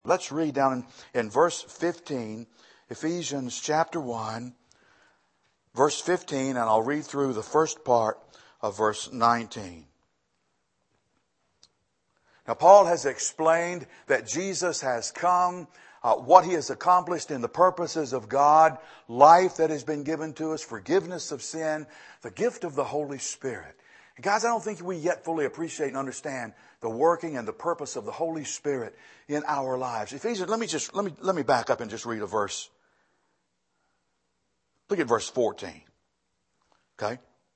Let's read down in verse 15, Ephesians chapter 1, verse 15, and I'll read through the first part of verse 19. Now, Paul has explained that Jesus has come, what He has accomplished in the purposes of God, life that has been given to us, forgiveness of sin, the gift of the Holy Spirit. And guys, I don't think we yet fully appreciate and understand the working and the purpose of the Holy Spirit in our lives. Ephesians, let me back up and just read a verse. Look at verse 14. Okay?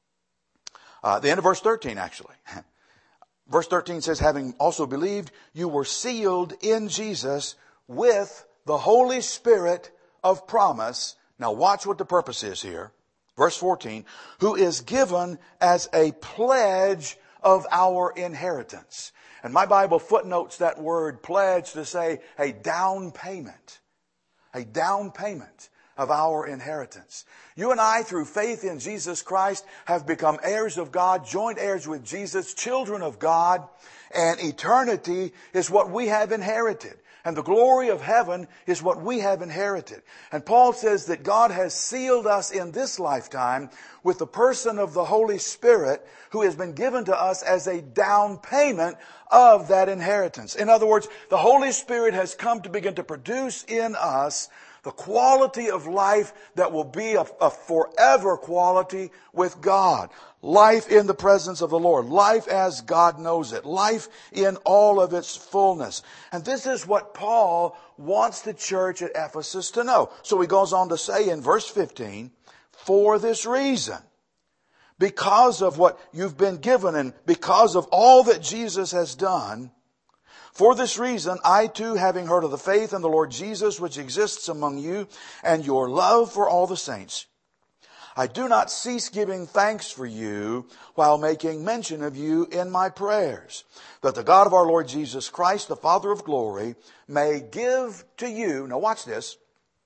The end of verse 13, actually. Verse 13 says, having also believed, you were sealed in Jesus with the Holy Spirit of promise. Now watch what the purpose is here. Verse 14, who is given as a pledge of our inheritance. And my Bible footnotes that word pledge to say a down payment. A down payment of our inheritance. You and I, through faith in Jesus Christ, have become heirs of God, joint heirs with Jesus, children of God, and eternity is what we have inherited. And the glory of heaven is what we have inherited. And Paul says that God has sealed us in this lifetime with the person of the Holy Spirit who has been given to us as a down payment of that inheritance. In other words, the Holy Spirit has come to begin to produce in us the quality of life that will be a forever quality with God. Life in the presence of the Lord. Life as God knows it. Life in all of its fullness. And this is what Paul wants the church at Ephesus to know. So he goes on to say in verse 15, for this reason, because of what you've been given and because of all that Jesus has done, for this reason, I too, having heard of the faith in the Lord Jesus which exists among you and your love for all the saints, I do not cease giving thanks for you while making mention of you in my prayers, that the God of our Lord Jesus Christ, the Father of glory, may give to you, now watch this,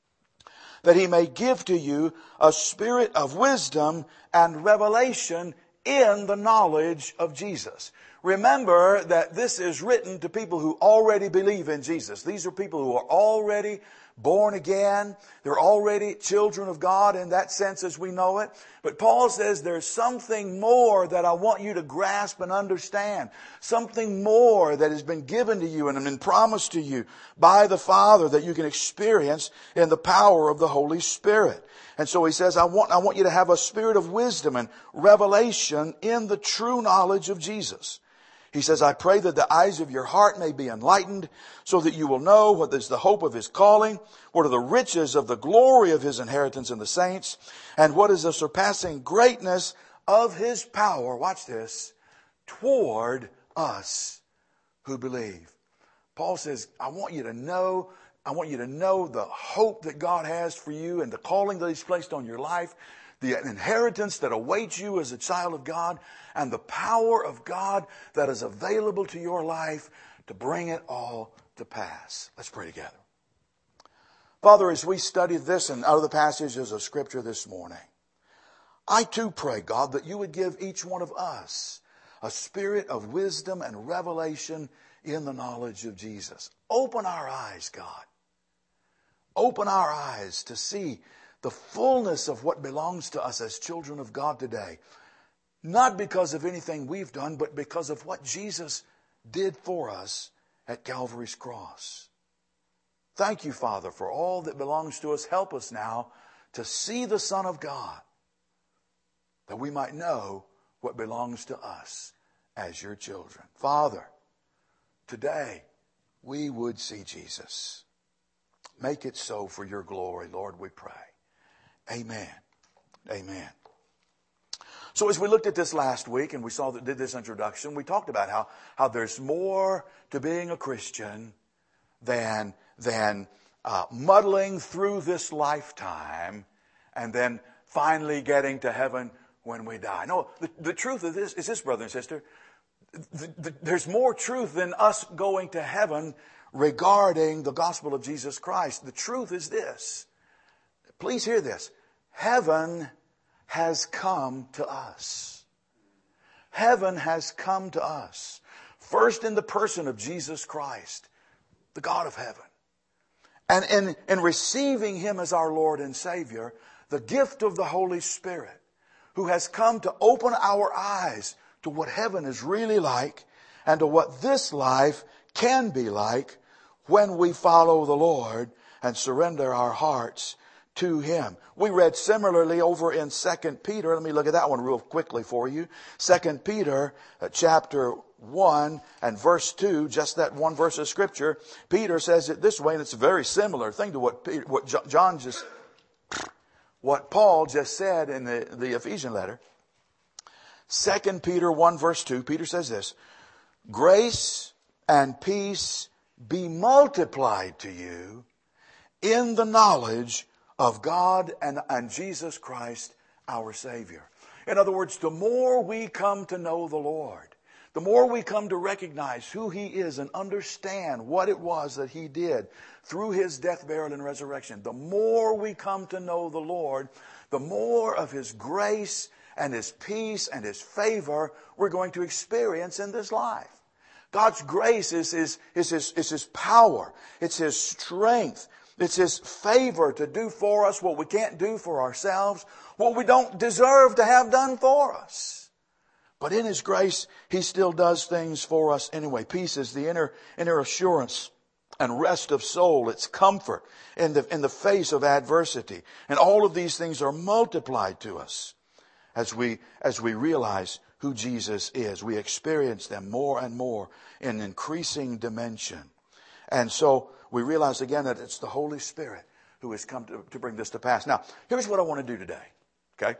that He may give to you a spirit of wisdom and revelation in the knowledge of Jesus. Remember that this is written to people who already believe in Jesus. These are people who are already born again. They're already children of God in that sense as we know it. But Paul says there's something more that I want you to grasp and understand. Something more that has been given to you and been promised to you by the Father that you can experience in the power of the Holy Spirit. And so he says, I want you to have a spirit of wisdom and revelation in the true knowledge of Jesus. He says, I pray that the eyes of your heart may be enlightened so that you will know what is the hope of His calling, what are the riches of the glory of His inheritance in the saints, and what is the surpassing greatness of His power, watch this, toward us who believe. Paul says, I want you to know the hope that God has for you and the calling that He's placed on your life, the inheritance that awaits you as a child of God, and the power of God that is available to your life to bring it all to pass. Let's pray together. Father, as we study this and other passages of Scripture this morning, I too pray, God, that you would give each one of us a spirit of wisdom and revelation in the knowledge of Jesus. Open our eyes, God. Open our eyes to see the fullness of what belongs to us as children of God today. Not because of anything we've done, but because of what Jesus did for us at Calvary's cross. Thank you, Father, for all that belongs to us. Help us now to see the Son of God, that we might know what belongs to us as your children. Father, today we would see Jesus. Make it so for your glory, Lord, we pray. Amen. Amen. So as we looked at this last week and we did this introduction, we talked about how there's more to being a Christian than muddling through this lifetime and then finally getting to heaven when we die. No, the truth of this is this, brother and sister. There's more truth than us going to heaven regarding the gospel of Jesus Christ. The truth is this. Please hear this. Heaven has come to us. Heaven has come to us. First in the person of Jesus Christ, the God of heaven. And in receiving Him as our Lord and Savior, the gift of the Holy Spirit, who has come to open our eyes to what heaven is really like and to what this life can be like when we follow the Lord and surrender our hearts to Him. We read similarly over in 2 Peter. Let me look at that one real quickly for you. 2 Peter chapter 1 and verse 2, just that one verse of Scripture. Peter says it this way, and it's a very similar thing to what Paul just said in the Ephesian letter. 2 Peter 1 verse 2, Peter says this, grace and peace be multiplied to you in the knowledge of God and Jesus Christ, our Savior. In other words, the more we come to know the Lord, the more we come to recognize who He is and understand what it was that He did through His death, burial, and resurrection, the more we come to know the Lord, the more of His grace and His peace and His favor we're going to experience in this life. God's grace is His power. It's His strength. It's His favor to do for us what we can't do for ourselves, what we don't deserve to have done for us. But in His grace, He still does things for us anyway. Peace is the inner assurance and rest of soul. It's comfort in the face of adversity. And all of these things are multiplied to us as we realize who Jesus is. We experience them more and more in increasing dimension. And so we realize again that it's the Holy Spirit who has come to bring this to pass. Now, here's what I want to do today. Okay?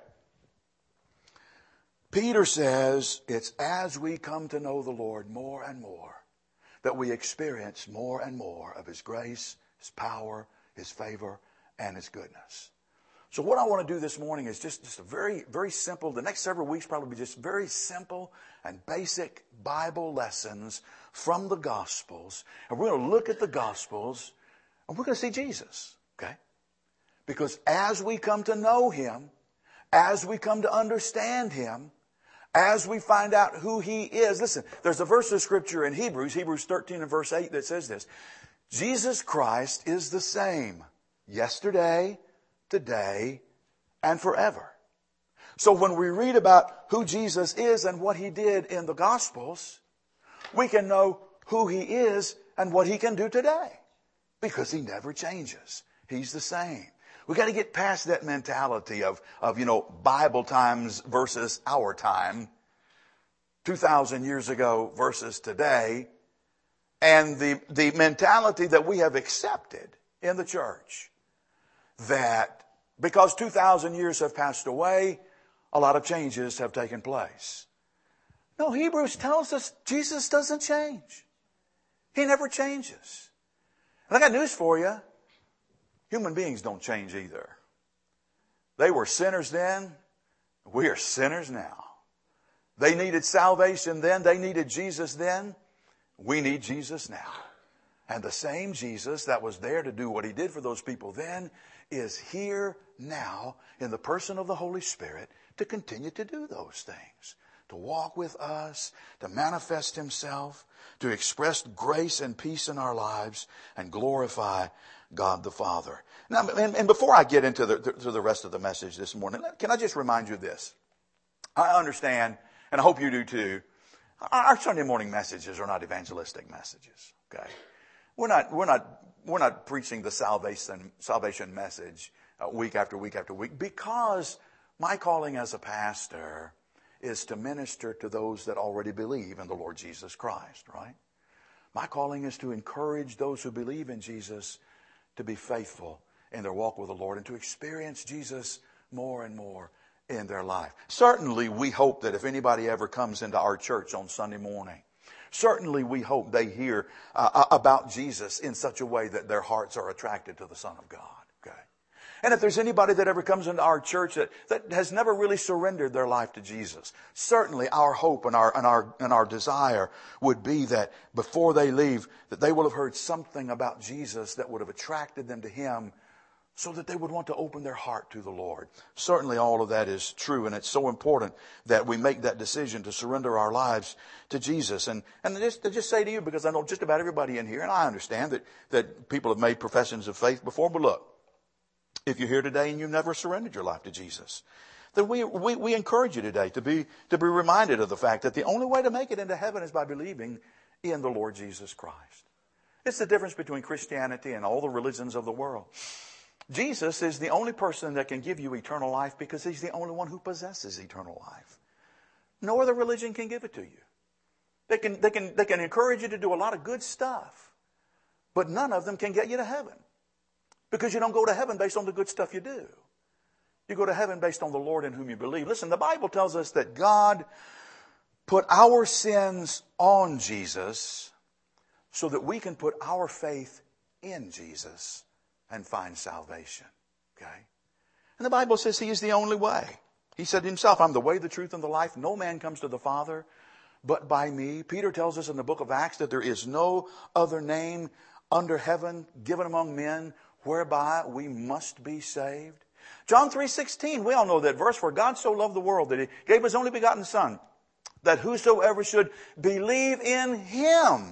Peter says it's as we come to know the Lord more and more that we experience more and more of His grace, His power, His favor, and His goodness. So what I want to do this morning is just a very, very simple, the next several weeks probably be just very simple and basic Bible lessons from the Gospels. And we're going to look at the Gospels and we're going to see Jesus. Okay? Because as we come to know Him, as we come to understand Him, as we find out who He is. Listen, there's a verse of Scripture in Hebrews 13 and verse 8 that says this. Jesus Christ is the same yesterday, today, and forever. So when we read about who Jesus is and what He did in the Gospels, we can know who He is and what He can do today. Because He never changes. He's the same. We got to get past that mentality of Bible times versus our time, 2,000 years ago versus today, and the mentality that we have accepted in the church that because 2,000 years have passed away, a lot of changes have taken place. No, Hebrews tells us Jesus doesn't change. He never changes. And I got news for you. Human beings don't change either. They were sinners then. We are sinners now. They needed salvation then. They needed Jesus then. We need Jesus now. And the same Jesus that was there to do what He did for those people then is here now in the person of the Holy Spirit to continue to do those things. To walk with us, to manifest Himself, to express grace and peace in our lives and glorify God the Father. Now, and before I get into the rest of the message this morning, can I just remind you of this? I understand, and I hope you do too, our Sunday morning messages are not evangelistic messages. Okay, we're not preaching the salvation message week after week after week, because my calling as a pastor is to minister to those that already believe in the Lord Jesus Christ. Right? My calling is to encourage those who believe in Jesus to be faithful in their walk with the Lord and to experience Jesus more and more in their life. Certainly we hope that if anybody ever comes into our church on Sunday morning, certainly we hope they hear about Jesus in such a way that their hearts are attracted to the Son of God. Okay? And if there's anybody that ever comes into our church that has never really surrendered their life to Jesus, certainly our hope and our desire would be that before they leave, that they will have heard something about Jesus that would have attracted them to Him so that they would want to open their heart to the Lord. Certainly all of that is true, and it's so important that we make that decision to surrender our lives to Jesus. And to just say to you, because I know just about everybody in here, and I understand that people have made professions of faith before, but look, if you're here today and you've never surrendered your life to Jesus, then we encourage you today to be reminded of the fact that the only way to make it into heaven is by believing in the Lord Jesus Christ. It's the difference between Christianity and all the religions of the world. Jesus is the only person that can give you eternal life because he's the only one who possesses eternal life. No other religion can give it to you. They can encourage you to do a lot of good stuff, but none of them can get you to heaven, because you don't go to heaven based on the good stuff you do. You go to heaven based on the Lord in whom you believe. Listen, the Bible tells us that God put our sins on Jesus so that we can put our faith in Jesus and find salvation. Okay? And the Bible says he is the only way. He said himself, I'm the way, the truth, and the life. No man comes to the Father but by me. Peter tells us in the book of Acts that there is no other name under heaven given among men whereby we must be saved. John 3:16, we all know that verse, for God so loved the world that he gave his only begotten Son, that whosoever should believe in him,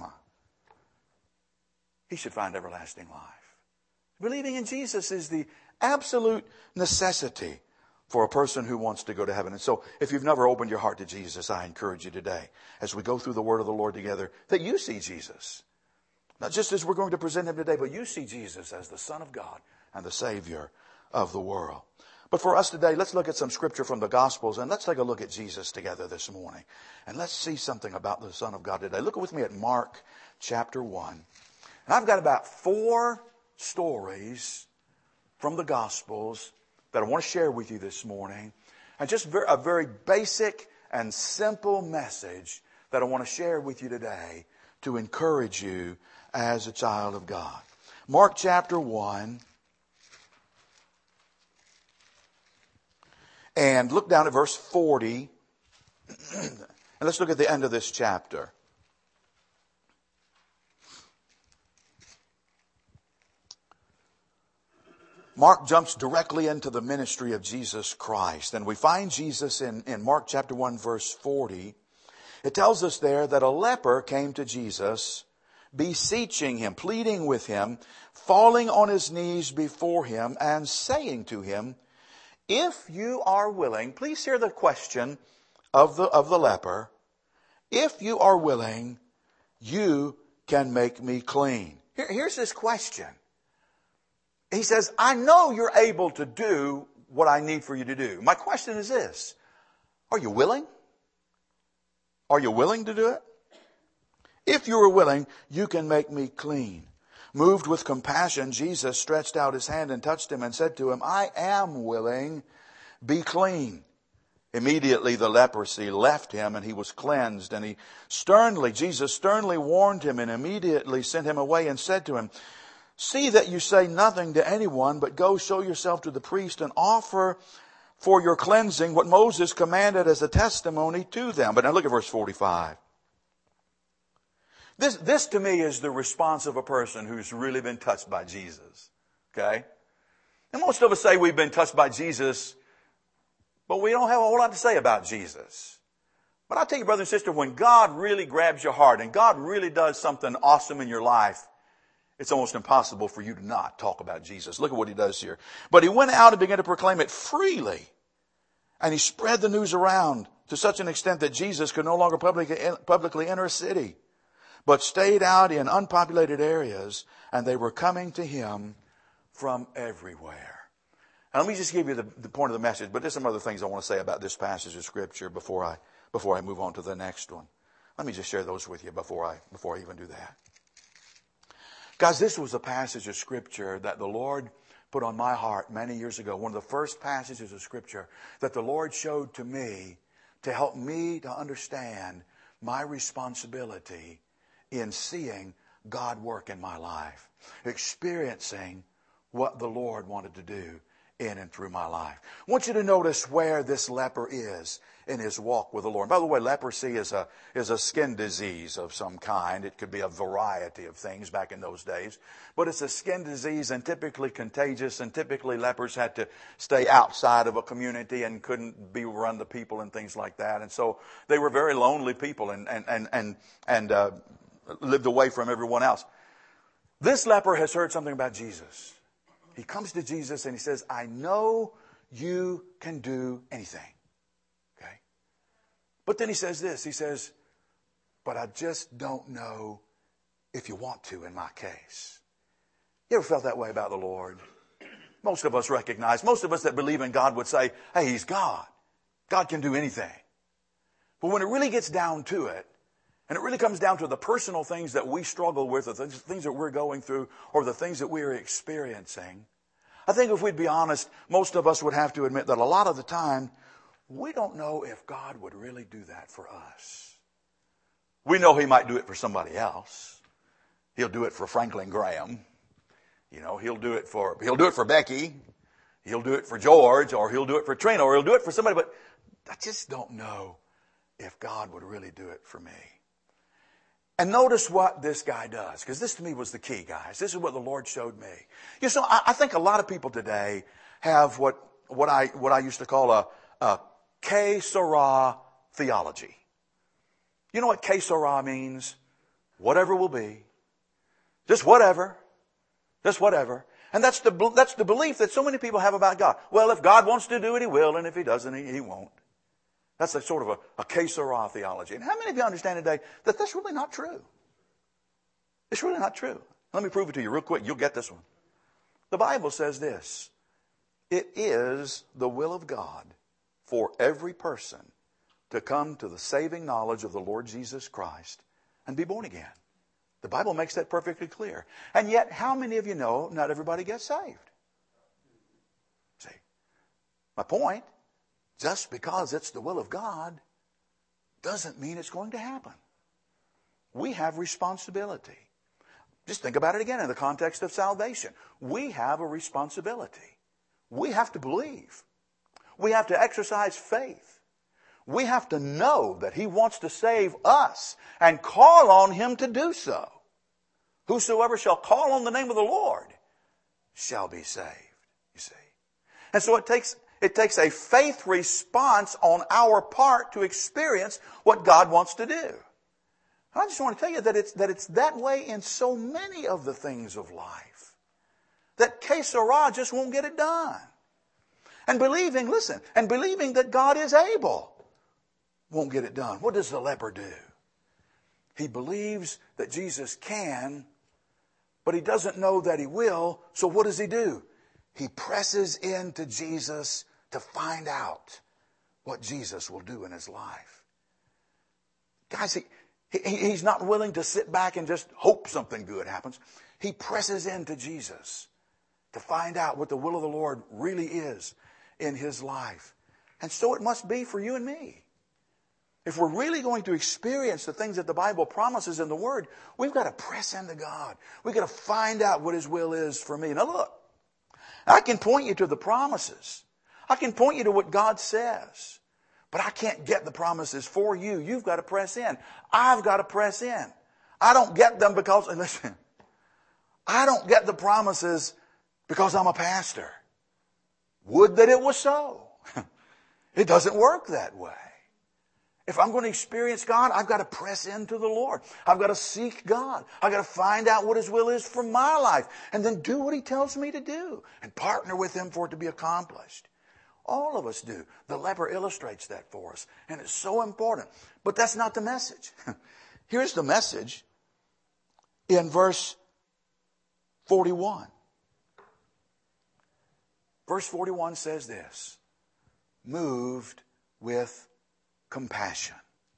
he should find everlasting life. Believing in Jesus is the absolute necessity for a person who wants to go to heaven. And so if you've never opened your heart to Jesus, I encourage you today, as we go through the word of the Lord together, that you see Jesus. Not just as we're going to present him today, but you see Jesus as the Son of God and the Savior of the world. But for us today, let's look at some scripture from the Gospels, and let's take a look at Jesus together this morning. And let's see something about the Son of God today. Look with me at Mark chapter 1. And I've got about 4 stories from the Gospels that I want to share with you this morning. And just a very basic and simple message that I want to share with you today to encourage you as a child of God. Mark chapter 1. And look down at verse 40. And let's look at the end of this chapter. Mark jumps directly into the ministry of Jesus Christ. And we find Jesus in Mark chapter 1 verse 40. It tells us there that a leper came to Jesus, beseeching him, pleading with him, falling on his knees before him and saying to him, if you are willing, please hear the question of the leper. If you are willing, you can make me clean. Here's his question. He says, I know you're able to do what I need for you to do. My question is this. Are you willing? Are you willing to do it? If you are willing, you can make me clean. Moved with compassion, Jesus stretched out his hand and touched him and said to him, I am willing, be clean. Immediately the leprosy left him and he was cleansed. And Jesus sternly warned him and immediately sent him away and said to him, see that you say nothing to anyone, but go show yourself to the priest and offer for your cleansing what Moses commanded as a testimony to them. But now look at verse 45. This to me is the response of a person who's really been touched by Jesus. Okay? And most of us say we've been touched by Jesus, but we don't have a whole lot to say about Jesus. But I'll tell you, brother and sister, when God really grabs your heart and God really does something awesome in your life, it's almost impossible for you to not talk about Jesus. Look at what he does here. But he went out and began to proclaim it freely. And he spread the news around to such an extent that Jesus could no longer publicly enter a city, but stayed out in unpopulated areas, and they were coming to him from everywhere. And let me just give you the point of the message, but there's some other things I want to say about this passage of Scripture before I move on to the next one. Let me just share those with you before I even do that. Guys, this was a passage of Scripture that the Lord put on my heart many years ago. One of the first passages of Scripture that the Lord showed to me to help me to understand my responsibility in seeing God work in my life, experiencing what the Lord wanted to do in and through my life. I want you to notice where this leper is in his walk with the Lord. By the way, leprosy is a skin disease of some kind. It could be a variety of things back in those days. But it's a skin disease and typically contagious, and typically lepers had to stay outside of a community and couldn't be around the people and things like that. And so they were very lonely people and lived away from everyone else. This leper has heard something about Jesus. He comes to Jesus and he says, I know you can do anything. Okay? But then he says this. He says, but I just don't know if you want to in my case. You ever felt that way about the Lord? Most of us recognize, most of us that believe in God would say, hey, He's God. God can do anything. But when it really gets down to it, and it really comes down to the personal things that we struggle with, or the things that we're going through, or the things that we're experiencing, I think if we'd be honest, most of us would have to admit that a lot of the time, we don't know if God would really do that for us. We know He might do it for somebody else. He'll do it for Franklin Graham. You know, He'll do it for Becky. He'll do it for George, or He'll do it for Trina, or He'll do it for somebody, but I just don't know if God would really do it for me. And notice what this guy does, because this to me was the key, guys. This is what the Lord showed me. You know, I think a lot of people today have what I used to call a que sera theology. You know what que sera means? Whatever will be. Just whatever. Just whatever. And that's the belief that so many people have about God. Well, if God wants to do it, He will, and if He doesn't, He won't. That's a sort of a que sera theology. And how many of you understand today that that's really not true? It's really not true. Let me prove it to you real quick. You'll get this one. The Bible says this. It is the will of God for every person to come to the saving knowledge of the Lord Jesus Christ and be born again. The Bible makes that perfectly clear. And yet, how many of you know not everybody gets saved? See, my point, just because it's the will of God doesn't mean it's going to happen. We have responsibility. Just think about it again in the context of salvation. We have a responsibility. We have to believe. We have to exercise faith. We have to know that He wants to save us and call on Him to do so. Whosoever shall call on the name of the Lord shall be saved, you see. And so it takes a faith response on our part to experience what God wants to do. And I just want to tell you that it's that way in so many of the things of life. That que sera just won't get it done. And believing that God is able won't get it done. What does the leper do? He believes that Jesus can, but he doesn't know that He will. So what does he do? He presses into Jesus to find out what Jesus will do in his life. Guys, he's not willing to sit back and just hope something good happens. He presses into Jesus to find out what the will of the Lord really is in his life. And so it must be for you and me. If we're really going to experience the things that the Bible promises in the Word, we've got to press into God. We've got to find out what His will is for me. Now look, I can point you to the promises. I can point you to what God says. But I can't get the promises for you. You've got to press in. I've got to press in. I don't get them because, and listen, I don't get the promises because I'm a pastor. Would that it was so. It doesn't work that way. If I'm going to experience God, I've got to press into the Lord. I've got to seek God. I've got to find out what His will is for my life. And then do what He tells me to do. And partner with Him for it to be accomplished. All of us do. The leper illustrates that for us. And it's so important. But that's not the message. Here's the message in verse 41. Verse 41 says this. Moved with compassion.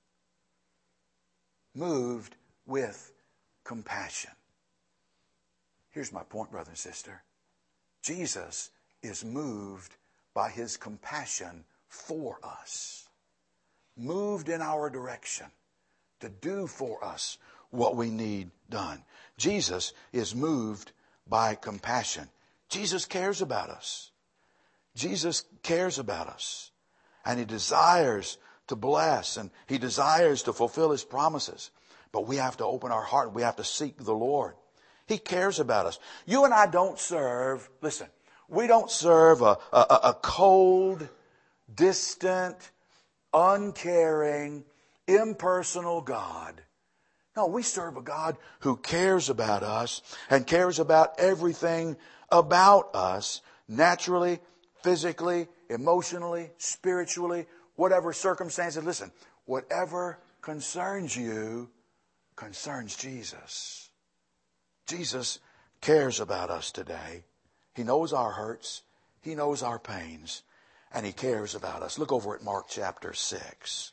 Moved with compassion. Here's my point, brother and sister. Jesus is moved by His compassion for us. Moved in our direction to do for us what we need done. Jesus is moved by compassion. Jesus cares about us. Jesus cares about us, and He desires to bless, and He desires to fulfill His promises. But we have to open our heart. We have to seek the Lord. He cares about us. You and I don't serve, listen, we don't serve a cold, distant, uncaring, impersonal God. No, we serve a God who cares about us and cares about everything about us, naturally, physically, emotionally, spiritually, whatever circumstances. Listen, whatever concerns you concerns Jesus. Jesus cares about us today. He knows our hurts. He knows our pains. And He cares about us. Look over at Mark chapter 6.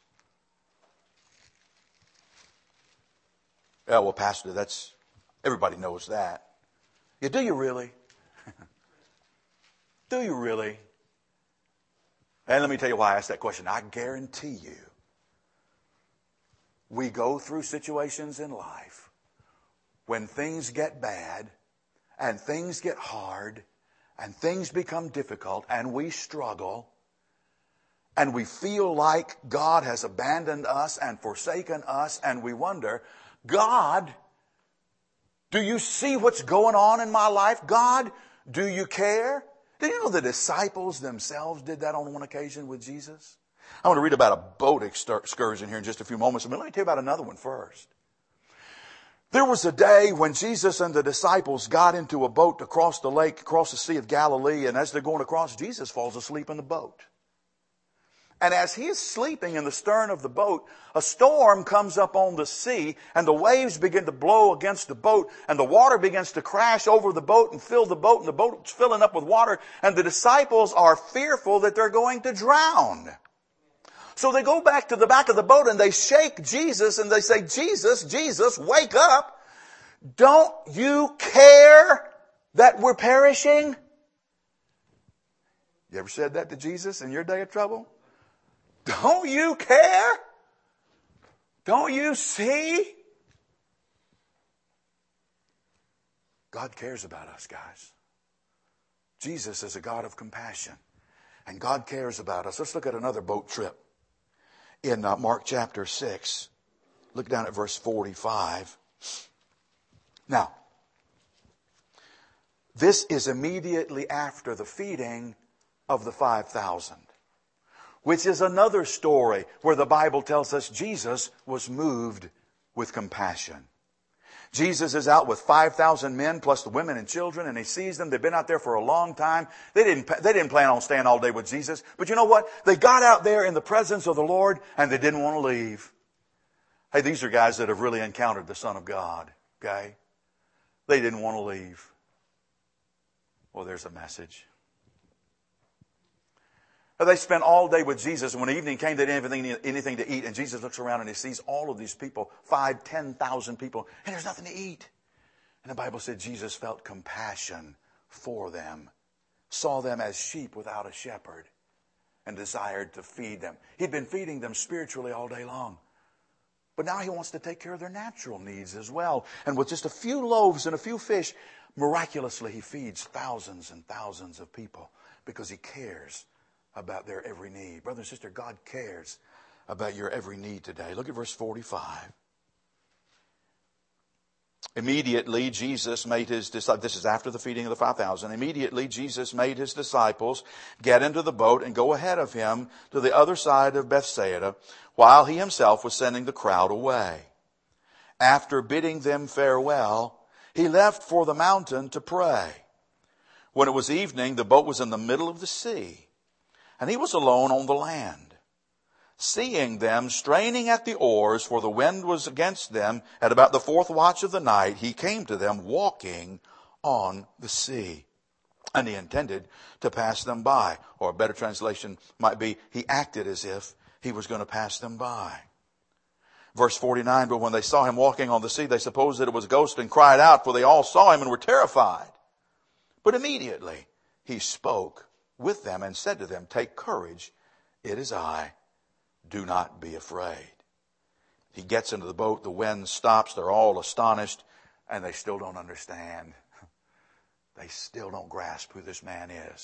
Yeah, well, Pastor, everybody knows that. Yeah, do you really? Do you really? And let me tell you why I asked that question. I guarantee you, we go through situations in life when things get bad and things get hard and things become difficult and we struggle and we feel like God has abandoned us and forsaken us, and we wonder, God, do you see what's going on in my life? God, do you care? Did you know the disciples themselves did that on one occasion with Jesus? I want to read about a boat excursion here in just a few moments. But let me tell you about another one first. There was a day when Jesus and the disciples got into a boat to cross the lake, across the Sea of Galilee, and as they're going across, Jesus falls asleep in the boat. And as he is sleeping in the stern of the boat, a storm comes up on the sea, and the waves begin to blow against the boat, and the water begins to crash over the boat and fill the boat, and the boat's filling up with water, and the disciples are fearful that they're going to drown. So they go back to the back of the boat and they shake Jesus and they say, Jesus, Jesus, wake up. Don't you care that we're perishing? You ever said that to Jesus in your day of trouble? Don't you care? Don't you see? God cares about us, guys. Jesus is a God of compassion, and God cares about us. Let's look at another boat trip in Mark chapter 6. Look down at verse 45. Now, this is immediately after the feeding of the 5,000. Which is another story where the Bible tells us Jesus was moved with compassion. Jesus is out with 5,000 men plus the women and children, and He sees them. They've been out there for a long time. They didn't plan on staying all day with Jesus. But you know what? They got out there in the presence of the Lord, and they didn't want to leave. Hey, these are guys that have really encountered the Son of God. Okay? They didn't want to leave. Well, there's a message. They spent all day with Jesus, and when evening came, they didn't have anything to eat. And Jesus looks around and He sees all of these people, 10,000 people, and there's nothing to eat. And the Bible said Jesus felt compassion for them, saw them as sheep without a shepherd, and desired to feed them. He'd been feeding them spiritually all day long. But now He wants to take care of their natural needs as well. And with just a few loaves and a few fish, miraculously He feeds thousands and thousands of people because He cares about their every need. Brother and sister, God cares about your every need today. Look at verse 45. Immediately Jesus made His disciples, this is after the feeding of the 5,000, immediately Jesus made His disciples get into the boat and go ahead of Him to the other side of Bethsaida, while He Himself was sending the crowd away. After bidding them farewell, He left for the mountain to pray. When it was evening, the boat was in the middle of the sea, and He was alone on the land. Seeing them straining at the oars, for the wind was against them, at about the 4th watch of the night, He came to them walking on the sea. And He intended to pass them by. Or a better translation might be, He acted as if He was going to pass them by. Verse 49, but when they saw Him walking on the sea, they supposed that it was a ghost and cried out, for they all saw Him and were terrified. But immediately He spoke with them and said to them, take courage, it is I, do not be afraid. He gets into the boat, the wind stops, they're all astonished, and they still don't understand. They still don't grasp who this man is.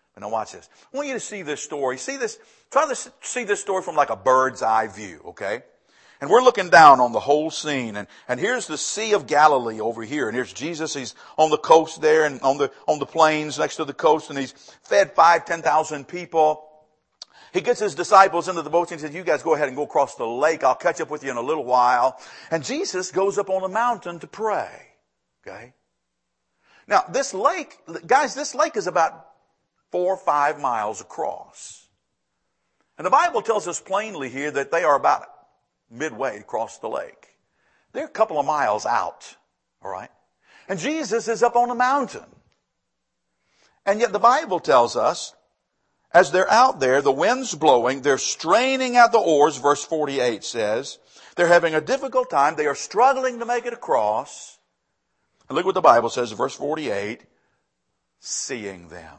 But now watch this. I want you to see this story. Try to see this story from like a bird's eye view, okay? And we're looking down on the whole scene. And here's the Sea of Galilee over here. And here's Jesus. He's on the coast there and on the plains next to the coast. And he's fed 10,000 people. He gets his disciples into the boat and he says, you guys go ahead and go across the lake. I'll catch up with you in a little while. And Jesus goes up on a mountain to pray. Okay? Now, this lake is about 4 or 5 miles across. And the Bible tells us plainly here that they are about midway across the lake. They're a couple of miles out. All right? And Jesus is up on the mountain. And yet the Bible tells us, as they're out there, the wind's blowing, they're straining at the oars, verse 48 says. They're having a difficult time. They are struggling to make it across. And look what the Bible says, verse 48, seeing them.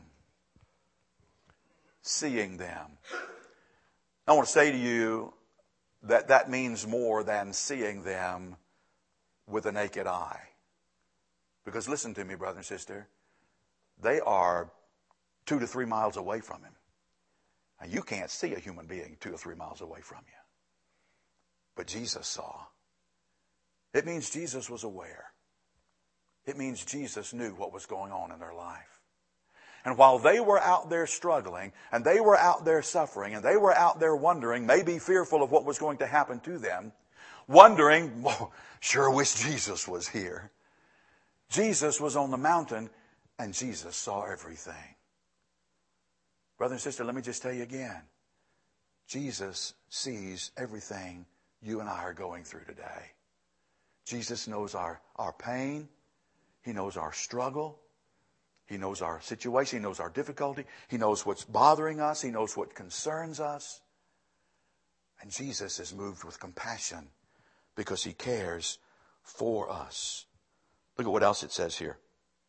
Seeing them. I want to say to you that means more than seeing them with a naked eye. Because listen to me, brother and sister, they are 2 to 3 miles away from him. And you can't see a human being 2 or 3 miles away from you. But Jesus saw. It means Jesus was aware. It means Jesus knew what was going on in their life. And while they were out there struggling, and they were out there suffering, and they were out there wondering, maybe fearful of what was going to happen to them, wondering, oh, sure wish Jesus was here. Jesus was on the mountain, and Jesus saw everything. Brother and sister, let me just tell you again. Jesus sees everything you and I are going through today. Jesus knows our pain. He knows our struggle. He knows our situation. He knows our difficulty. He knows what's bothering us. He knows what concerns us. And Jesus is moved with compassion because He cares for us. Look at what else it says here.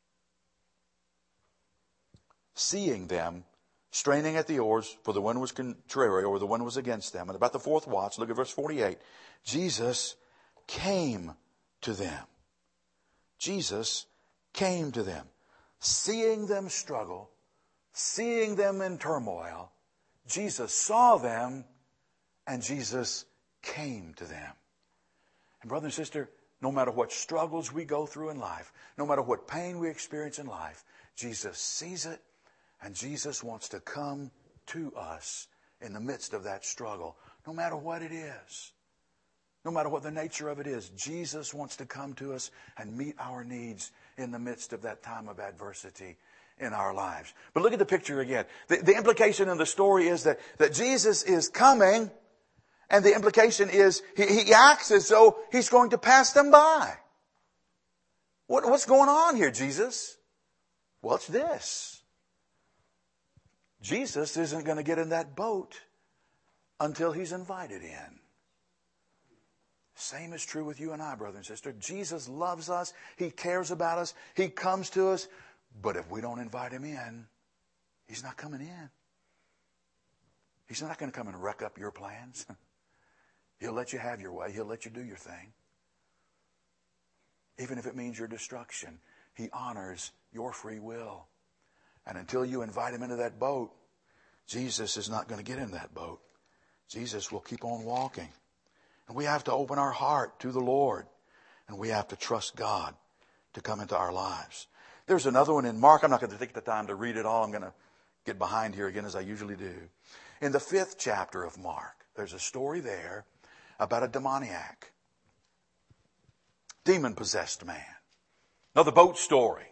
Seeing them, straining at the oars, for the wind was contrary, or the wind was against them. And about the fourth watch, look at verse 48. Jesus came to them. Jesus came to them. Seeing them struggle, seeing them in turmoil, Jesus saw them and Jesus came to them. And brother and sister, no matter what struggles we go through in life, no matter what pain we experience in life, Jesus sees it and Jesus wants to come to us in the midst of that struggle, no matter what it is. No matter what the nature of it is, Jesus wants to come to us and meet our needs in the midst of that time of adversity in our lives. But look at the picture again. The implication in the story is that Jesus is coming, and the implication is he acts as though He's going to pass them by. What's going on here, Jesus? Well, it's this. Jesus isn't going to get in that boat until He's invited in. Same is true with you and I, brother and sister. Jesus loves us. He cares about us. He comes to us. But if we don't invite Him in, He's not coming in. He's not going to come and wreck up your plans. He'll let you have your way. He'll let you do your thing. Even if it means your destruction, He honors your free will. And until you invite Him into that boat, Jesus is not going to get in that boat. Jesus will keep on walking. And we have to open our heart to the Lord. And we have to trust God to come into our lives. There's another one in Mark. I'm not going to take the time to read it all. I'm going to get behind here again as I usually do. In the 5th chapter of Mark, there's a story there about a demoniac. Demon-possessed man. Another boat story.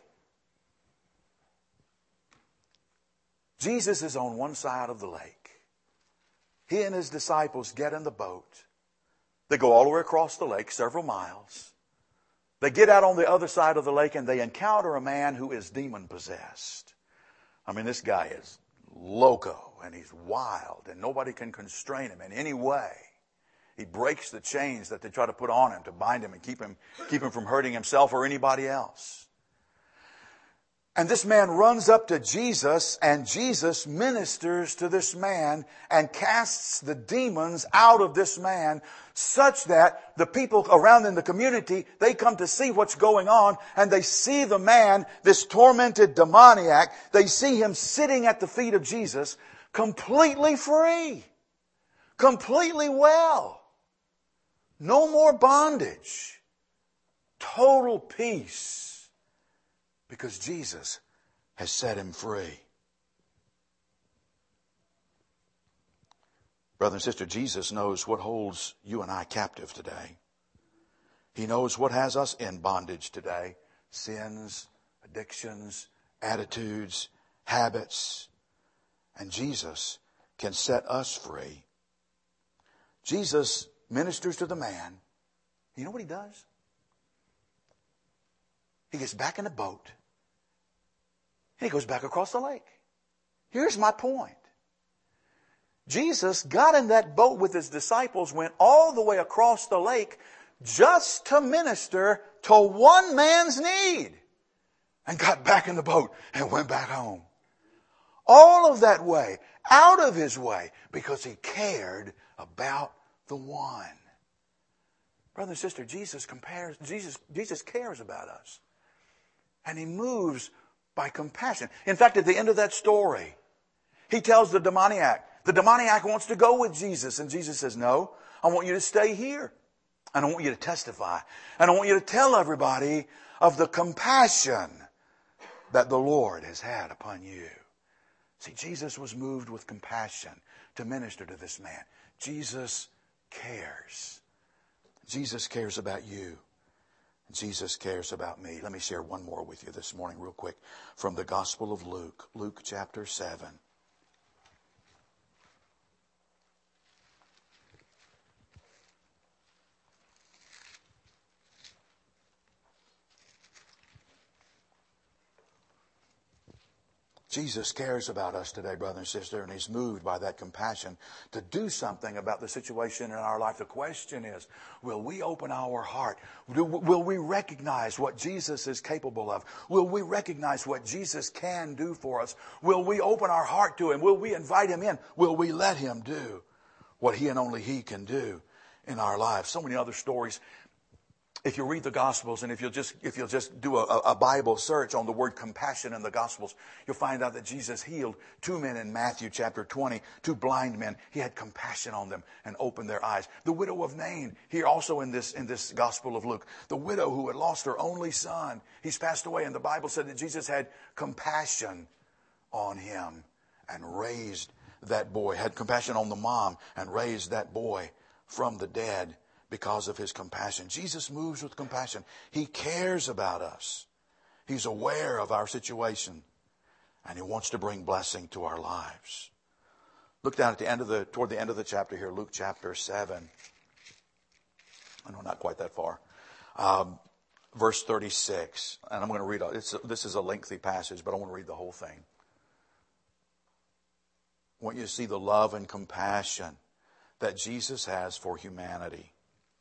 Jesus is on one side of the lake. He and His disciples get in the boat. They go all the way across the lake, several miles. They get out on the other side of the lake and they encounter a man who is demon-possessed. I mean, this guy is loco and he's wild and nobody can constrain him in any way. He breaks the chains that they try to put on him to bind him and keep him from hurting himself or anybody else. And this man runs up to Jesus, and Jesus ministers to this man and casts the demons out of this man, such that the people around in the community, they come to see what's going on, and they see the man, this tormented demoniac, they see him sitting at the feet of Jesus, completely free, completely well. No more bondage. Total peace. Because Jesus has set him free. Brother and sister, Jesus knows what holds you and I captive today. He knows what has us in bondage today. Sins, addictions, attitudes, habits. And Jesus can set us free. Jesus ministers to the man. You know what he does? He gets back in the boat. And he goes back across the lake. Here's my point. Jesus got in that boat with his disciples, went all the way across the lake just to minister to one man's need. And got back in the boat and went back home. All of that way, out of his way, because he cared about the one. Brother and sister, Jesus cares about us. And he moves by compassion. In fact, at the end of that story, he tells the demoniac wants to go with Jesus. And Jesus says, no, I want you to stay here. And I want you to testify. And I want you to tell everybody of the compassion that the Lord has had upon you. See, Jesus was moved with compassion to minister to this man. Jesus cares. Jesus cares about you. Jesus cares about me. Let me share one more with you this morning real quick from the Gospel of Luke. Luke chapter 7. Jesus cares about us today, brother and sister, and he's moved by that compassion to do something about the situation in our life. The question is, will we open our heart? Will we recognize what Jesus is capable of? Will we recognize what Jesus can do for us? Will we open our heart to him? Will we invite him in? Will we let him do what he and only he can do in our lives? So many other stories. If you read the Gospels, and if you'll just do a Bible search on the word compassion in the Gospels, you'll find out that Jesus healed 2 men in Matthew chapter 20, 2 blind men. He had compassion on them and opened their eyes. The widow of Nain, here also in this Gospel of Luke, the widow who had lost her only son. He's passed away, and the Bible said that Jesus had compassion on him and raised that boy, had compassion on the mom and raised that boy from the dead. Because of his compassion. Jesus moves with compassion. He cares about us. He's aware of our situation. And he wants to bring blessing to our lives. Look down at toward the end of the chapter here, Luke chapter 7. I know, not quite that far. Verse 36. And I'm going to read this is a lengthy passage, but I want to read the whole thing. I want you to see the love and compassion that Jesus has for humanity.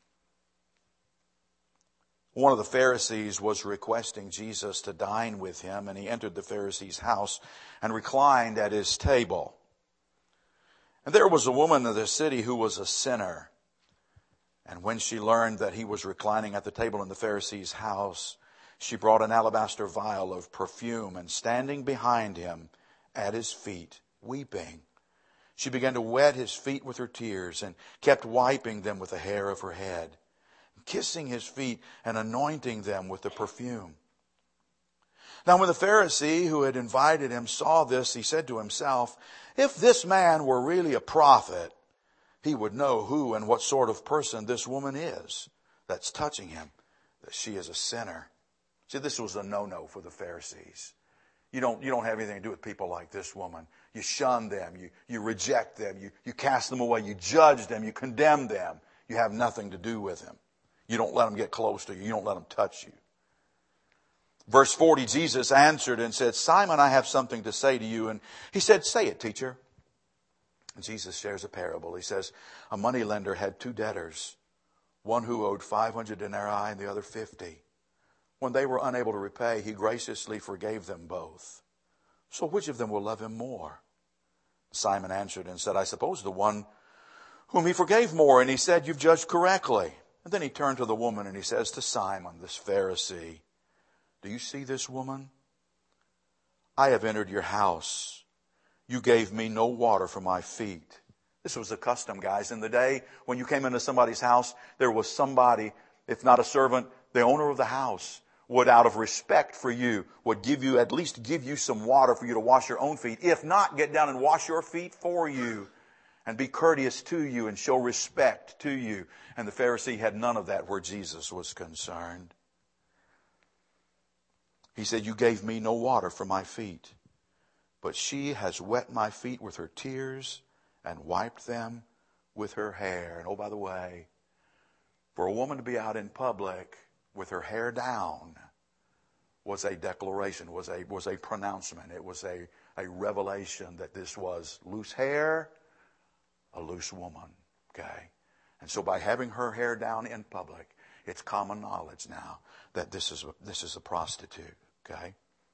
One of the Pharisees was requesting Jesus to dine with him, and he entered the Pharisee's house and reclined at his table. And there was a woman of the city who was a sinner. And when she learned that he was reclining at the table in the Pharisee's house, she brought an alabaster vial of perfume, and standing behind him at his feet, weeping, she began to wet his feet with her tears and kept wiping them with the hair of her head, kissing his feet and anointing them with the perfume. Now when the Pharisee who had invited him saw this, he said to himself, if this man were really a prophet, he would know who and what sort of person this woman is that's touching him, that she is a sinner. See, this was a no-no for the Pharisees. You don't have anything to do with people like this woman. You shun them, you reject them, you cast them away, you judge them, you condemn them. You have nothing to do with them. You don't let them get close to you. You don't let them touch you. Verse 40, Jesus answered and said, Simon, I have something to say to you. And he said, say it, teacher. And Jesus shares a parable. He says, a moneylender had 2 debtors, one who owed 500 denarii and the other 50. When they were unable to repay, he graciously forgave them both. So which of them will love him more? Simon answered and said, I suppose the one whom he forgave more. And he said, you've judged correctly. And then he turned to the woman and he says to Simon, this Pharisee, do you see this woman? I have entered your house. You gave me no water for my feet. This was the custom, guys. In the day when you came into somebody's house, there was somebody, if not a servant, the owner of the house would, out of respect for you, would at least give you some water for you to wash your own feet. If not, get down and wash your feet for you and be courteous to you and show respect to you. And the Pharisee had none of that where Jesus was concerned. He said, you gave me no water for my feet, but she has wet my feet with her tears and wiped them with her hair. And oh, by the way, for a woman to be out in public with her hair down was a declaration, was a pronouncement. It was a revelation that this was loose hair, a loose woman. Okay? And so by having her hair down in public, it's common knowledge now that this is a prostitute. Okay?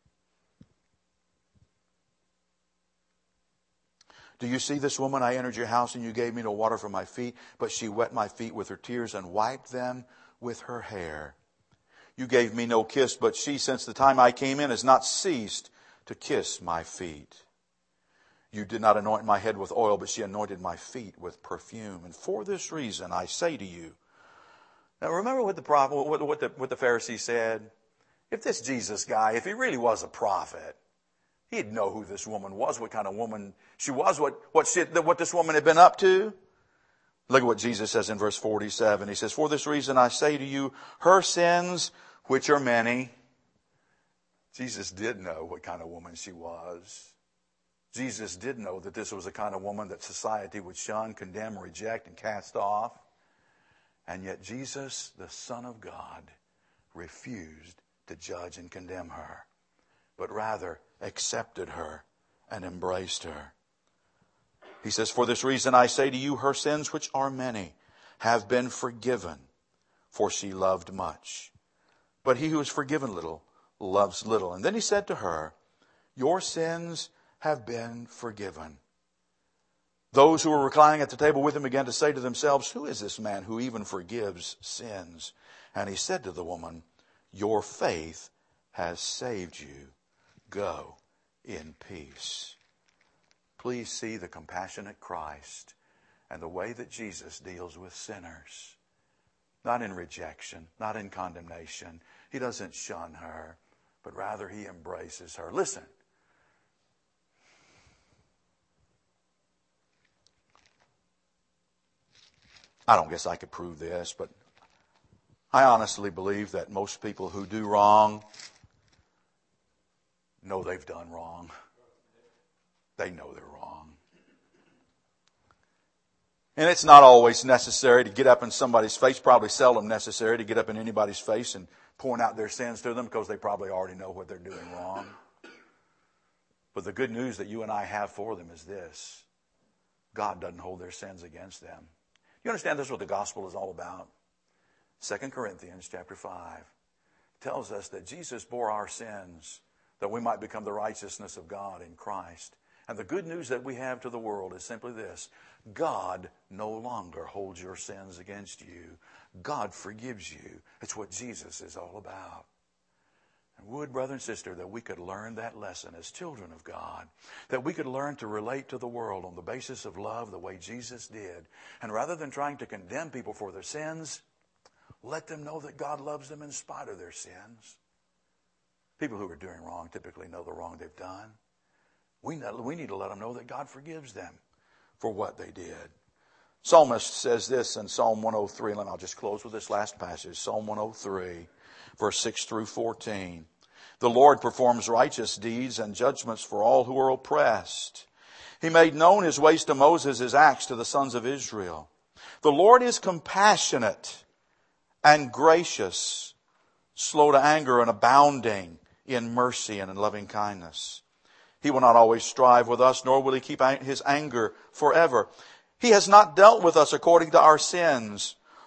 Do you see this woman? I entered your house and you gave me no water for my feet, but she wet my feet with her tears and wiped them with her hair. You gave me no kiss, but she, since the time I came in, has not ceased to kiss my feet. You did not anoint my head with oil, but she anointed my feet with perfume. And for this reason I say to you. Now remember what the Pharisee said? If this Jesus guy, if he really was a prophet, he'd know who this woman was, what kind of woman she was, what this woman had been up to. Look at what Jesus says in verse 47. He says, for this reason I say to you, her sins, which are many. Jesus did know what kind of woman she was. Jesus did know that this was the kind of woman that society would shun, condemn, reject, and cast off. And yet Jesus, the Son of God, refused to judge and condemn her, but rather accepted her and embraced her. He says, for this reason I say to you, her sins, which are many, have been forgiven, for she loved much. But he who is forgiven little loves little. And then he said to her, your sins have been forgiven. Those who were reclining at the table with him began to say to themselves, who is this man who even forgives sins? And he said to the woman, your faith has saved you. Go in peace. Please see the compassionate Christ and the way that Jesus deals with sinners. Not in rejection, not in condemnation. He doesn't shun her, but rather he embraces her. Listen. I don't guess I could prove this, but I honestly believe that most people who do wrong know they've done wrong. They know they're wrong. And it's not always necessary to get up in somebody's face, probably seldom necessary to get up in anybody's face and point out their sins to them because they probably already know what they're doing wrong. But the good news that you and I have for them is this. God doesn't hold their sins against them. You understand this is what the gospel is all about? 2 Corinthians chapter 5 tells us that Jesus bore our sins that we might become the righteousness of God in Christ. And the good news that we have to the world is simply this. God no longer holds your sins against you. God forgives you. It's what Jesus is all about. And would, brother and sister, that we could learn that lesson as children of God. That we could learn to relate to the world on the basis of love the way Jesus did. And rather than trying to condemn people for their sins, let them know that God loves them in spite of their sins. People who are doing wrong typically know the wrong they've done. We need to let them know that God forgives them for what they did. Psalmist says this in Psalm 103, and I'll just close with this last passage. Psalm 103, verse 6 through 14. The Lord performs righteous deeds and judgments for all who are oppressed. He made known his ways to Moses, his acts to the sons of Israel. The Lord is compassionate and gracious, slow to anger and abounding in mercy and in loving kindness. He will not always strive with us, nor will he keep his anger forever. He has not dealt with us according to our sins,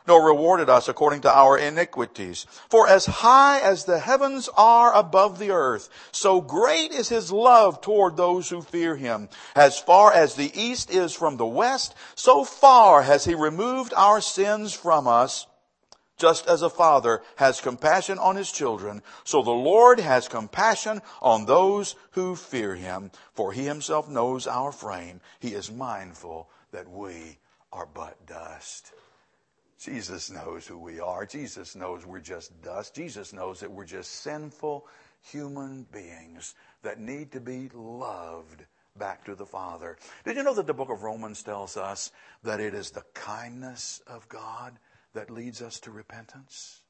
nor rewarded us according to our iniquities. For as high as the heavens are above the earth, so great is his love toward those who fear him. As far as the east is from the west, so far has he removed our sins from us. Just as a father has compassion on his children, so the Lord has compassion on those who fear him. For he himself knows our frame. He is mindful that we are but dust. Jesus knows who we are. Jesus knows we're just dust. Jesus knows that we're just sinful human beings that need to be loved back to the Father. Did you know that the book of Romans tells us that it is the kindness of God that leads us to repentance?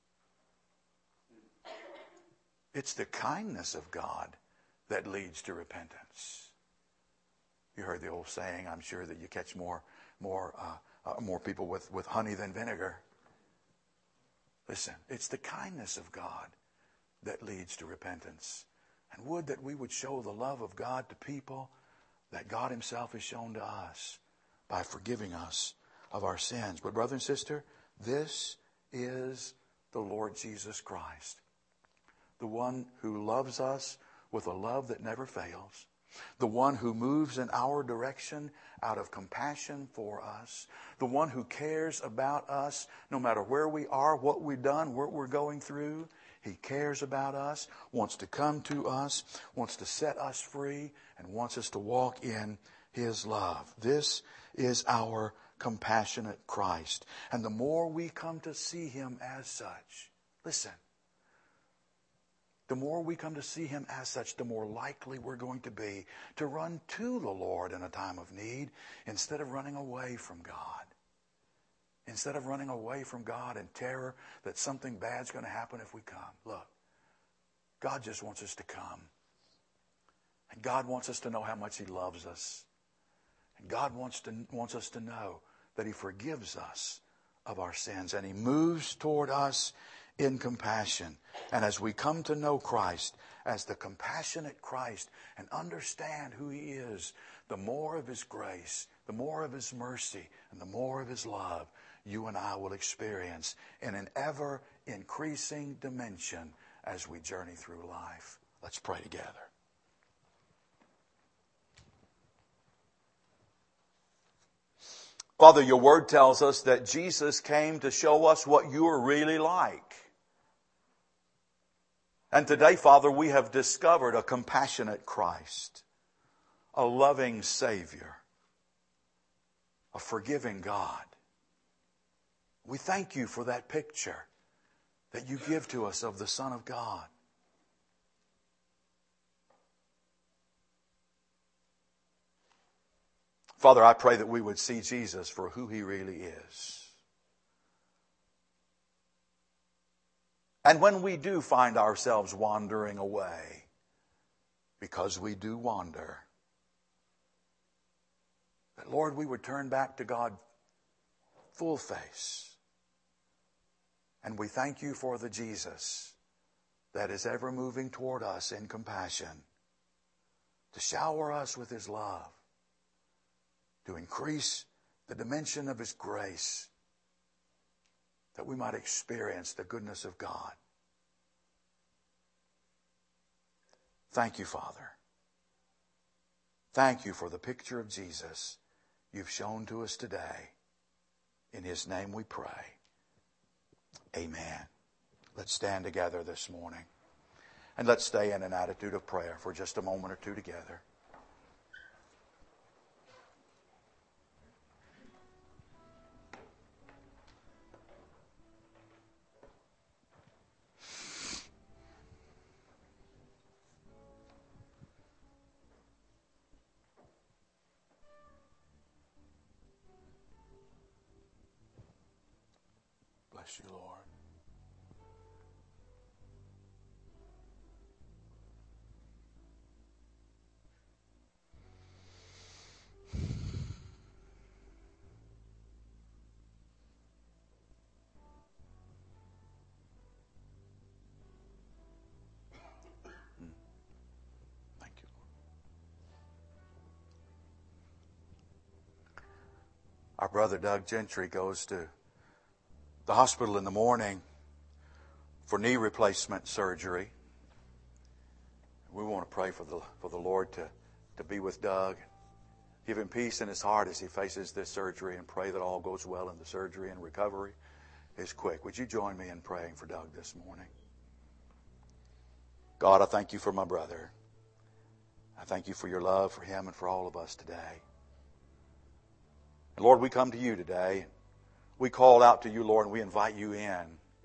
It's the kindness of God that leads to repentance. You heard the old saying, I'm sure, that you catch more people with honey than vinegar. Listen, it's the kindness of God that leads to repentance. And would that we would show the love of God to people that God himself has shown to us by forgiving us of our sins. But brother and sister, this is the Lord Jesus Christ, the one who loves us with a love that never fails, the one who moves in our direction out of compassion for us, the one who cares about us no matter where we are, what we've done, what we're going through. He cares about us, wants to come to us, wants to set us free, and wants us to walk in his love. This is our compassionate Christ. And the more we come to see him as such, listen, the more we come to see him as such, the more likely we're going to be to run to the Lord in a time of need instead of running away from God. Instead of running away from God in terror that something bad's going to happen if we come. Look, God just wants us to come. And God wants us to know how much he loves us. And God wants us to know that he forgives us of our sins. And he moves toward us in compassion. And as we come to know Christ as the compassionate Christ and understand who he is, the more of his grace, the more of his mercy, and the more of his love you and I will experience in an ever-increasing dimension as we journey through life. Let's pray together. Father, your word tells us that Jesus came to show us what you are really like. And today, Father, we have discovered a compassionate Christ, a loving Savior, a forgiving God. We thank you for that picture that you give to us of the Son of God. Father, I pray that we would see Jesus for who he really is. And when we do find ourselves wandering away, because we do wander, that, Lord, we would turn back to God full face. And we thank you for the Jesus that is ever moving toward us in compassion, to shower us with his love, to increase the dimension of his grace, that we might experience the goodness of God. Thank you, Father. Thank you for the picture of Jesus you've shown to us today. In his name we pray. Amen. Let's stand together this morning. And let's stay in an attitude of prayer for just a moment or two together. Bless you, Lord. Thank you, Lord. Our brother Doug Gentry goes to the hospital in the morning for knee replacement surgery. We want to pray for the Lord to be with Doug. Give him peace in his heart as he faces this surgery, and pray that all goes well in the surgery and recovery is quick. Would you join me in praying for Doug this morning? God, I thank you for my brother. I thank you for your love for him and for all of us today. And Lord, we come to you today. We call out to you, Lord, and we invite you in.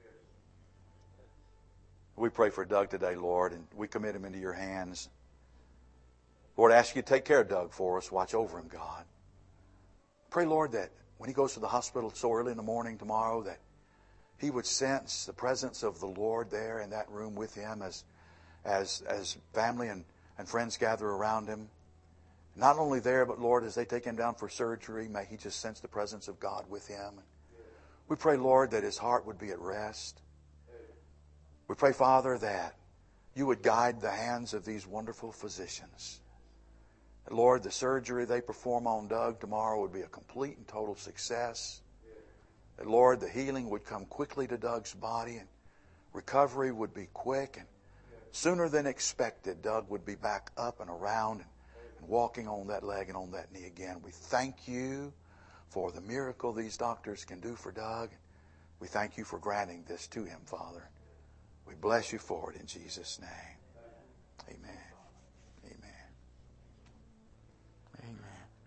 We pray for Doug today, Lord, and we commit him into your hands. Lord, I ask you to take care of Doug for us. Watch over him, God. Pray, Lord, that when he goes to the hospital so early in the morning tomorrow, that he would sense the presence of the Lord there in that room with him as family and friends gather around him. Not only there, but Lord, as they take him down for surgery, may he just sense the presence of God with him. We pray, Lord, that his heart would be at rest. We pray, Father, that you would guide the hands of these wonderful physicians. That, Lord, the surgery they perform on Doug tomorrow would be a complete and total success. That, Lord, the healing would come quickly to Doug's body and recovery would be quick. And sooner than expected, Doug would be back up and around and walking on that leg and on that knee again. We thank you for the miracle these doctors can do for Doug. We thank you for granting this to him, Father. We bless you for it in Jesus' name. Amen. Amen. Amen.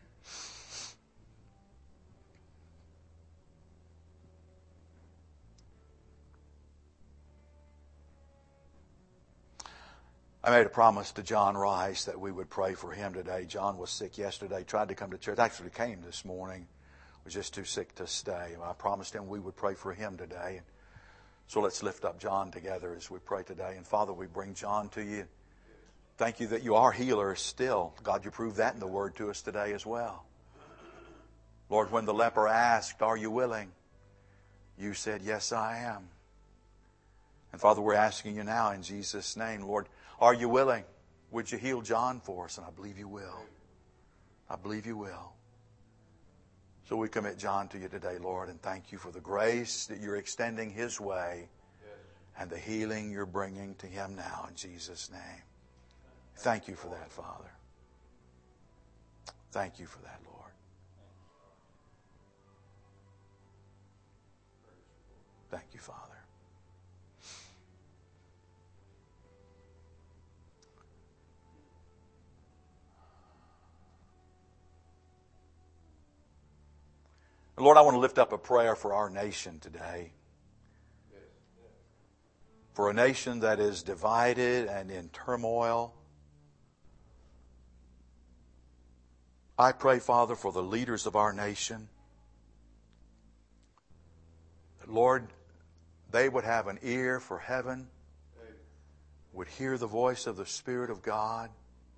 I made a promise to John Rice that we would pray for him today. John was sick yesterday, tried to come to church, actually came this morning, was just too sick to stay. I promised him we would pray for him today. So let's lift up John together as we pray today. And Father, we bring John to you. Thank you that you are healer still. God, you proved that in the Word to us today as well. Lord, when the leper asked, "Are you willing?" you said, "Yes, I am." And Father, we're asking you now in Jesus' name, Lord, are you willing? Would you heal John for us? And I believe you will. I believe you will. So we commit John to you today, Lord, and thank you for the grace that you're extending his way and the healing you're bringing to him now in Jesus' name. Thank you for that, Father. Thank you for that, Lord. Thank you, Father. Lord, I want to lift up a prayer for our nation today. For a nation that is divided and in turmoil. I pray, Father, for the leaders of our nation. That, Lord, they would have an ear for heaven, would hear the voice of the Spirit of God,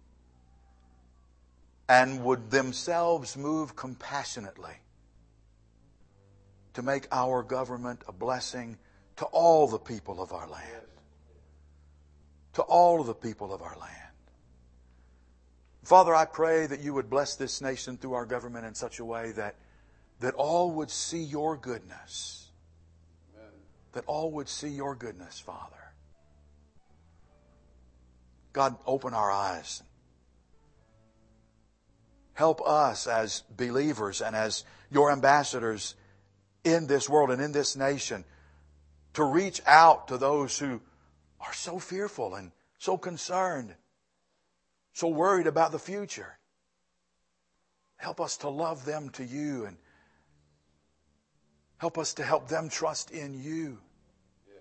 and would themselves move compassionately to make our government a blessing to all the people of our land. To all of the people of our land. Father, I pray that you would bless this nation through our government in such a way that all would see your goodness. Amen. That all would see your goodness, Father. God, open our eyes. Help us as believers and as your ambassadors in this world and in this nation to reach out to those who are so fearful and so concerned, so worried about the future. Help us to love them to you and help us to help them trust in you. Yes.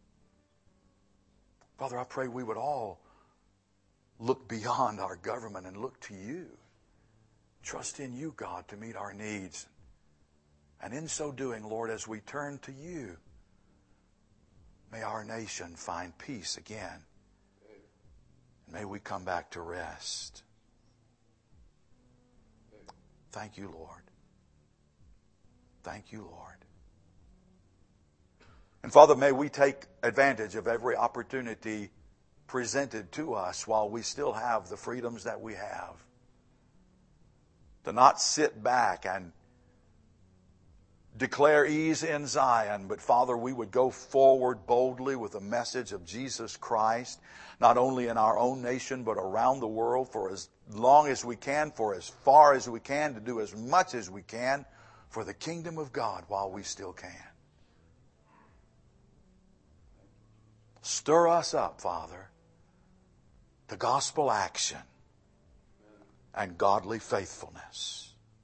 Father, I pray we would all look beyond our government and look to you. Trust in you, God, to meet our needs. And in so doing, Lord, as we turn to you, may our nation find peace again. And may we come back to rest. Thank you, Lord. Thank you, Lord. And Father, may we take advantage of every opportunity presented to us while we still have the freedoms that we have. To not sit back and declare ease in Zion, but Father, we would go forward boldly with the message of Jesus Christ, not only in our own nation, but around the world for as long as we can, for as far as we can, to do as much as we can for the kingdom of God while we still can. Stir us up, Father, to gospel action and godly faithfulness.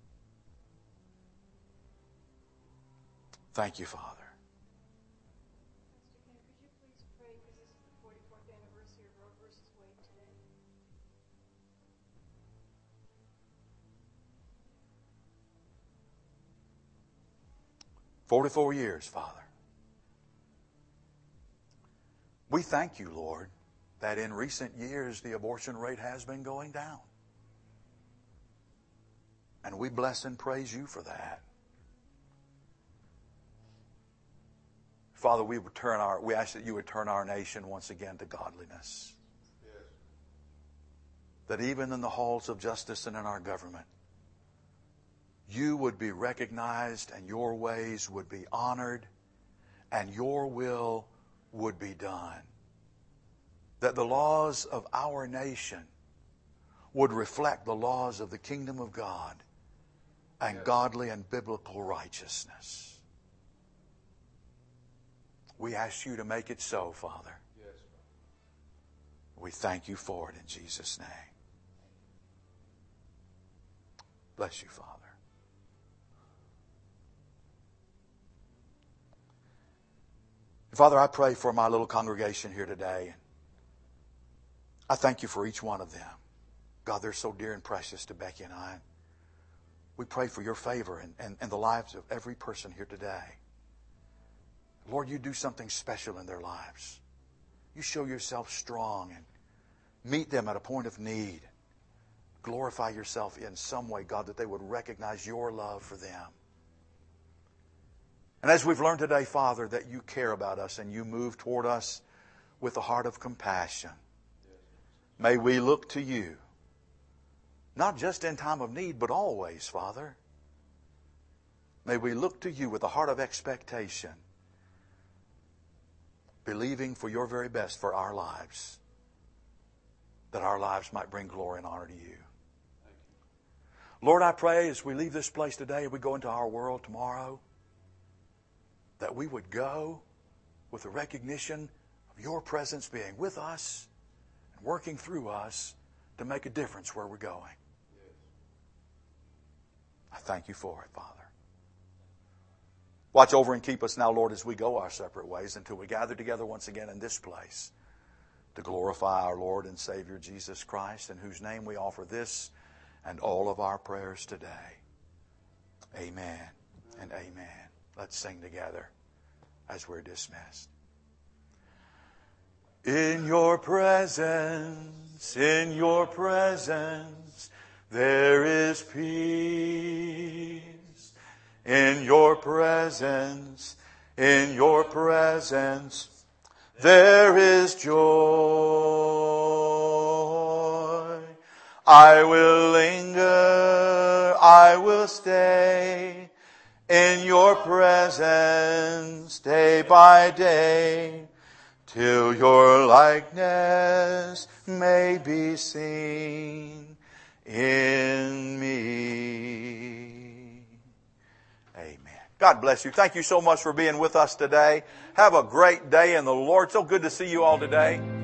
Thank you, Father. Pastor Ken, could you please pray, because this is the 44th anniversary of Roe versus Wade today. 44 years, Father. We thank you, Lord, that in recent years the abortion rate has been going down. And we bless and praise you for that. Father, we ask that you would turn our nation once again to godliness. Yes. That even in the halls of justice and in our government, you would be recognized and your ways would be honored and your will would be done. That the laws of our nation would reflect the laws of the kingdom of God and yes. godly and biblical righteousness. We ask you to make it so, Father. Yes. We thank you for it in Jesus' name. Bless you, Father. Father, I pray for my little congregation here today. I thank you for each one of them. God, they're so dear and precious to Becky and I. We pray for your favor and the lives of every person here today. Lord, you do something special in their lives. You show yourself strong and meet them at a point of need. Glorify yourself in some way, God, that they would recognize your love for them. And as we've learned today, Father, that you care about us and you move toward us with a heart of compassion. May we look to you, not just in time of need, but always, Father. May we look to you with a heart of expectation, believing for your very best for our lives, that our lives might bring glory and honor to you. Lord, I pray as we leave this place today and we go into our world tomorrow, that we would go with the recognition of your presence being with us and working through us to make a difference where we're going. I thank you for it, Father. Watch over and keep us now, Lord, as we go our separate ways until we gather together once again in this place to glorify our Lord and Savior Jesus Christ, in whose name we offer this and all of our prayers today. Amen and amen. Let's sing together as we're dismissed. In your presence, there is peace. In your presence, there is joy. I will linger, I will stay in your presence day by day, till your likeness may be seen in me. Amen. God bless you. Thank you so much for being with us today. Have a great day in the Lord. So good to see you all today.